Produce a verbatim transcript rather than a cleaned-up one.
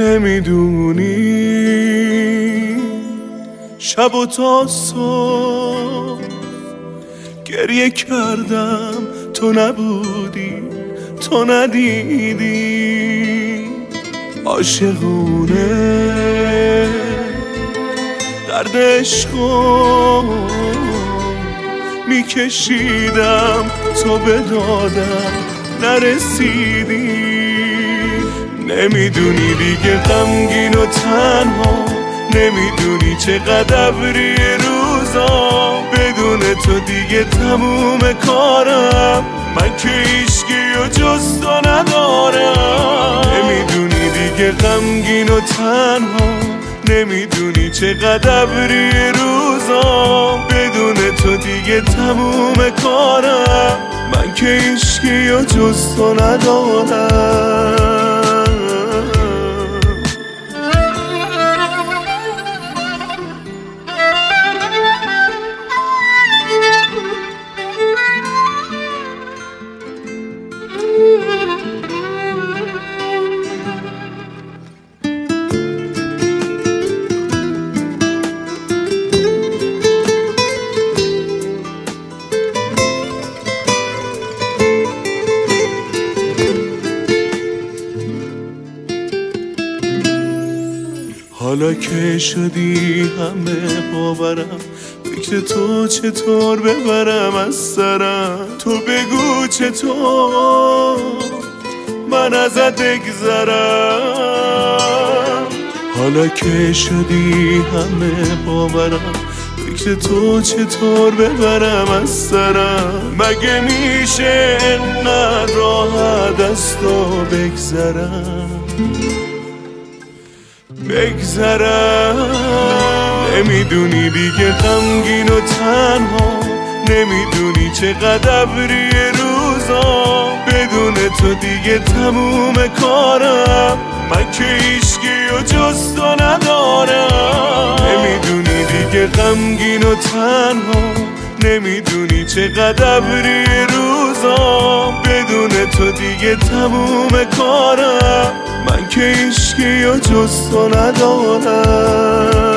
نمیدونی شب و تا صبح گریه کردم، تو نبودی، تو ندیدی. عاشقونه درد عشقو میکشیدم، تو به دادم نرسیدی. نمیدونی دیگه غمگین و تنها، نمیدونی چقدر ابری روزا. بدون تو دیگه تموم کارم، من که هیچکی و جز تو ندارم. نمیدونی دیگه غمگین و تنها، نمیدونی چقدر ابری روزا. بدون تو دیگه تموم کارم، من که هیچکی و جز تو ندارم. حالا که شدی همه باورم، فکر تو چطور ببرم از سرم. تو بگو چطور من ازت بگذرم. حالا که شدی همه باورم، فکر تو چطور ببرم از سرم. مگه میشه انقدر راحت از تو بگذرم بگذرم. نمیدونی دیگه غمگین و تنها، نمیدونی چقدر ابری روزا. بدون تو دیگه تموم کارم، من که هیچکی و جز تو ندارم. نمیدونی دیگه غمگین و تنها، نمیدونی چقدر ابری روزا. بدون تو دیگه تموم کارم، من که هیچکی و جز تو ندارم.